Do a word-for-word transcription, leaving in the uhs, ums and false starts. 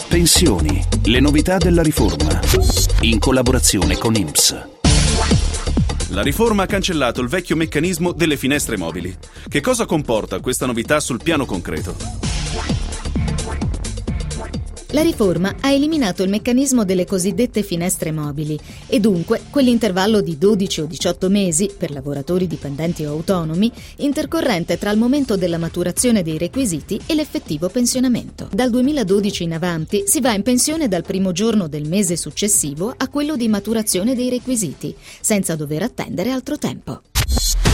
Pensioni, le novità della riforma, in collaborazione con I N P S. La riforma ha cancellato il vecchio meccanismo delle finestre mobili. Che cosa comporta questa novità sul piano concreto? La riforma ha eliminato il meccanismo delle cosiddette finestre mobili e dunque quell'intervallo di dodici o diciotto mesi, per lavoratori dipendenti o autonomi, intercorrente tra il momento della maturazione dei requisiti e l'effettivo pensionamento. Dal duemiladodici in avanti si va in pensione dal primo giorno del mese successivo a quello di maturazione dei requisiti, senza dover attendere altro tempo.